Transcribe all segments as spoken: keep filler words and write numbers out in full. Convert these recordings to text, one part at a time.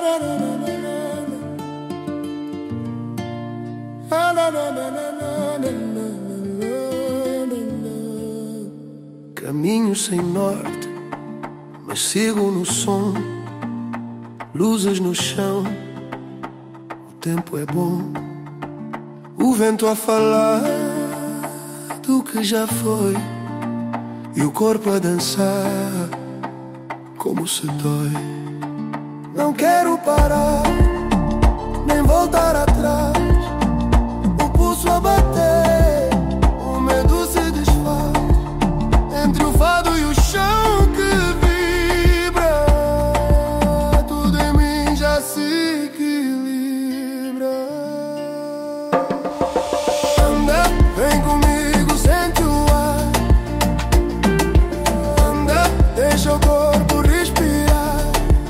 Caminho sem norte, mas sigo no som. Luzes no chão, o tempo é bom. O vento a falar do que já foi, e o corpo a dançar como se dói. Não quero parar, nem voltar atrás. O pulso a bater, o medo se desfaz. Entre o fado e o chão que vibra, tudo em mim já se equilibra. Anda, vem comigo, sente o ar. Anda, deixa o corpo respirar.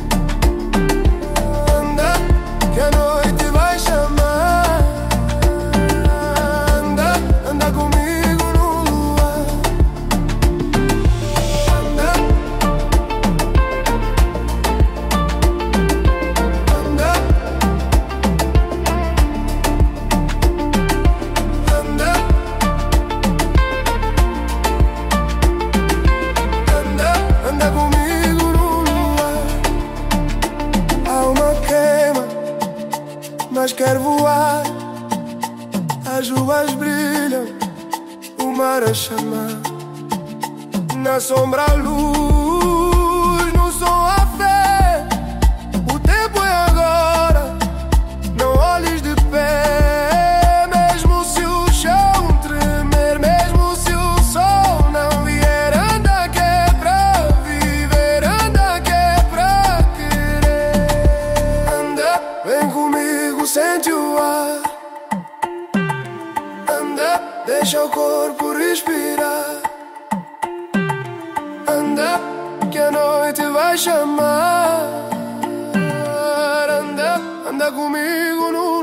Anda, que a noite vai chamar. Anda, anda comigo no luar. Anda, anda, anda, anda, anda comigo no luar. A alma queima, mas quer voar. As ruas brilham, o mar a chamar. Na sombra a luz, no som a fé. O tempo é agora, não olhes de pé. Mesmo se o chão tremer, mesmo se o sol não vier. Anda que é pra viver, anda que é pra querer. Anda, vem comigo, sente o ar. Anda, deixa o corpo respirar. Anda, que a noite vai chamar. Anda, anda comigo no